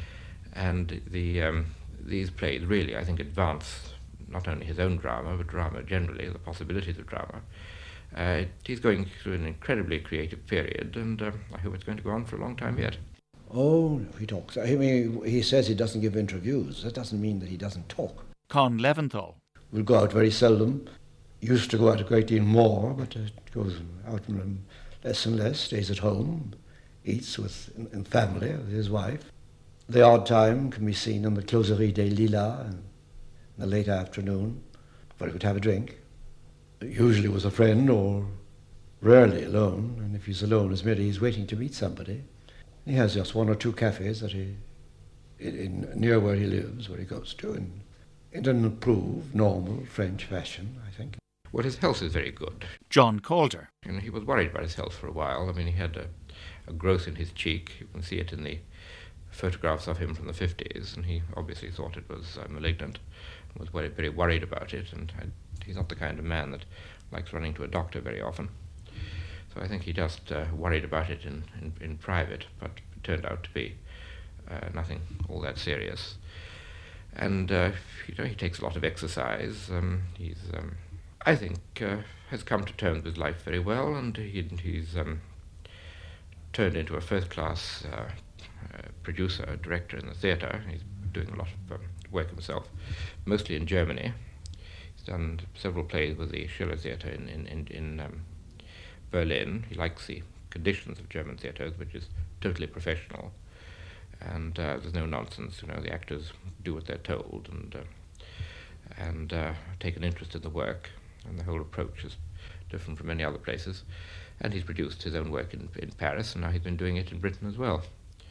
Speaker 4: and the um, these plays really, I think, advance not only his own drama, but drama generally, the possibilities of drama. Uh, he's going through an incredibly creative period, and uh, I hope it's going to go on for a long time yet.
Speaker 16: Oh, he talks. I mean, he says he doesn't give interviews. That doesn't mean that he doesn't talk.
Speaker 6: Con Leventhal.
Speaker 16: We'll go out very seldom. Used to go out a great deal more, but it goes out less and less, stays at home, eats with in, in family with his wife. The odd time can be seen in the Closerie des Lilas in the late afternoon, where he would have a drink. Usually with a friend, or rarely alone, and if he's alone, it's merely he's waiting to meet somebody. He has just one or two cafes that he, in, in near where he lives, where he goes to, in, in an improved, normal French fashion, I think.
Speaker 4: Well, his health is very good.
Speaker 6: John Calder.
Speaker 4: You know, he was worried about his health for a while. I mean, he had a, a growth in his cheek. You can see it in the photographs of him from the fifties, and he obviously thought it was uh, malignant, and was very, very worried about it, and I, he's not the kind of man that likes running to a doctor very often. So I think he just uh, worried about it in, in, in private, but it turned out to be uh, nothing all that serious. And uh, you know, he takes a lot of exercise. Um, he's um, I think, uh, has come to terms with life very well, and he, he's um, turned into a first-class uh, uh, producer, director in the theatre. He's doing a lot of um, work himself, mostly in Germany. He's done several plays with the Schiller Theatre in, in, in, in um, Berlin. He likes the conditions of German theatres, which is totally professional, and uh, there's no nonsense. You know, the actors do what they're told, and uh, and uh, take an interest in the work, and the whole approach is different from many other places. And he's produced his own work in, in Paris, and now he's been doing it in Britain as well.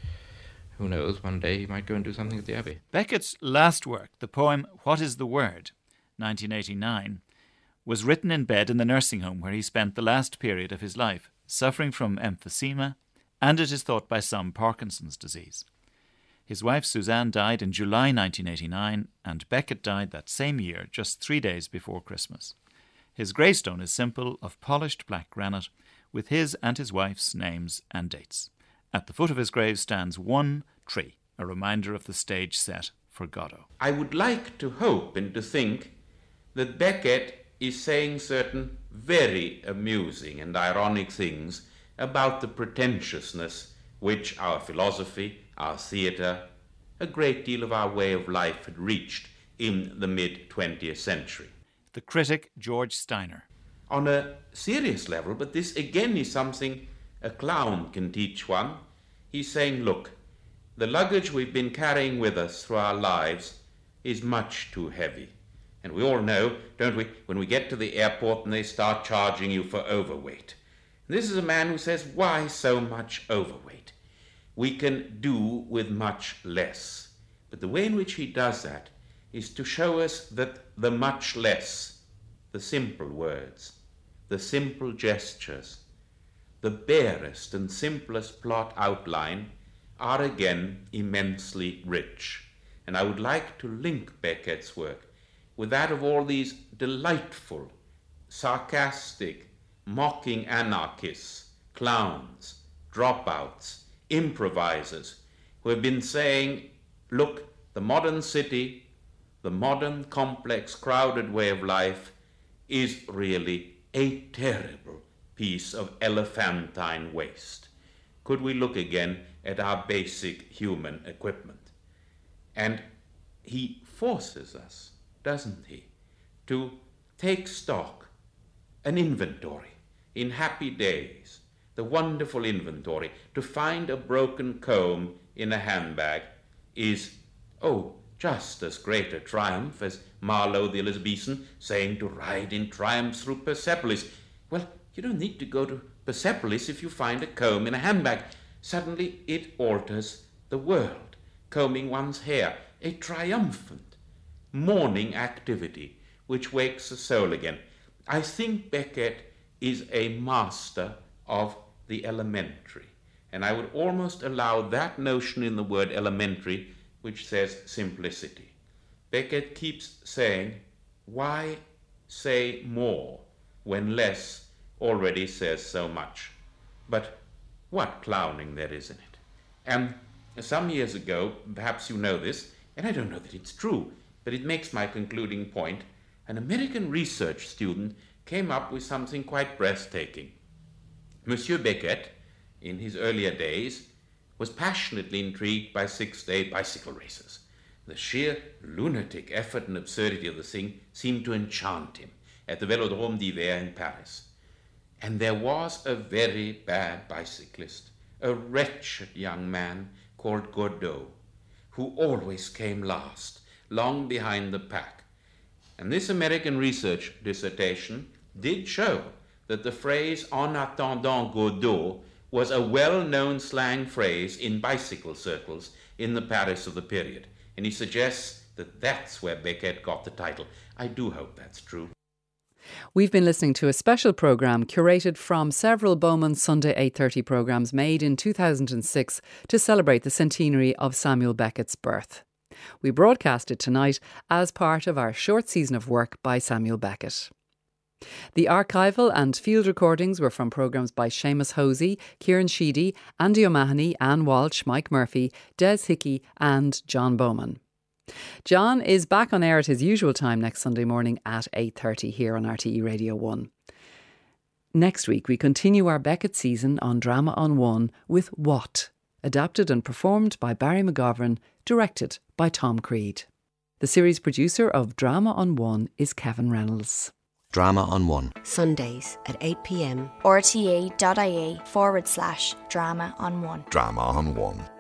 Speaker 4: Who knows, one day he might go and do something at the Abbey.
Speaker 6: Beckett's last work, the poem What is the Word, nineteen eighty-nine, was written in bed in the nursing home where he spent the last period of his life, suffering from emphysema, and it is thought by some Parkinson's disease. His wife Suzanne died in July nineteen eighty-nine, and Beckett died that same year, just three days before Christmas. His gravestone is simple, of polished black granite, with his and his wife's names and dates. At the foot of his grave stands one tree, a reminder of the stage set for Godot.
Speaker 14: I would like to hope and to think that Beckett is saying certain very amusing and ironic things about the pretentiousness which our philosophy, our theatre, a great deal of our way of life had reached in the mid-twentieth century.
Speaker 6: The critic George Steiner.
Speaker 14: On a serious level, but this again is something a clown can teach one. He's saying, look, the luggage we've been carrying with us through our lives is much too heavy. And we all know, don't we, when we get to the airport and they start charging you for overweight. And this is a man who says, why so much overweight? We can do with much less. But the way in which he does that is to show us that the much less, the simple words, the simple gestures, the barest and simplest plot outline are again immensely rich. And I would like to link Beckett's work with that of all these delightful, sarcastic, mocking anarchists, clowns, dropouts, improvisers, who have been saying, look, the modern city, the modern, complex, crowded way of life is really a terrible piece of elephantine waste. Could we look again at our basic human equipment? And he forces us, doesn't he, to take stock, an inventory in happy days, the wonderful inventory. To find a broken comb in a handbag is, oh, just as great a triumph as Marlowe the Elizabethan saying to ride in triumph through Persepolis. Well, you don't need to go to Persepolis if you find a comb in a handbag. Suddenly it alters the world, combing one's hair, a triumphant morning activity which wakes the soul again. I think Beckett is a master of the elementary, and I would almost allow that notion in the word elementary which says simplicity. Beckett keeps saying, why say more when less already says so much? But what clowning there is in it. And some years ago, perhaps you know this, and I don't know that it's true, but it makes my concluding point, an American research student came up with something quite breathtaking. Monsieur Beckett, in his earlier days, was passionately intrigued by six-day bicycle races. The sheer lunatic effort and absurdity of the thing seemed to enchant him at the Vélodrome d'Hiver in Paris. And there was a very bad bicyclist, a wretched young man called Godot, who always came last, long behind the pack. And this American research dissertation did show that the phrase en attendant Godot was a well-known slang phrase in bicycle circles in the Paris of the period. And he suggests that that's where Beckett got the title. I do hope that's true.
Speaker 1: We've been listening to a special programme curated from several Bowman Sunday eight thirty programmes made in two thousand six to celebrate the centenary of Samuel Beckett's birth. We broadcast it tonight as part of our short season of work by Samuel Beckett. The archival and field recordings were from programmes by Seamus Hosey, Kieran Sheedy, Andy O'Mahony, Anne Walsh, Mike Murphy, Des Hickey and John Bowman. John is back on air at his usual time next Sunday morning at eight thirty here on R T E Radio one. Next week we continue our Beckett season on Drama on One with What? Adapted and performed by Barry McGovern, directed by Tom Creed. The series producer of Drama on One is Kevin Reynolds.
Speaker 9: Drama on One.
Speaker 11: Sundays at eight p m.
Speaker 23: R T E dot I E forward slash Drama on One.
Speaker 9: Drama on One.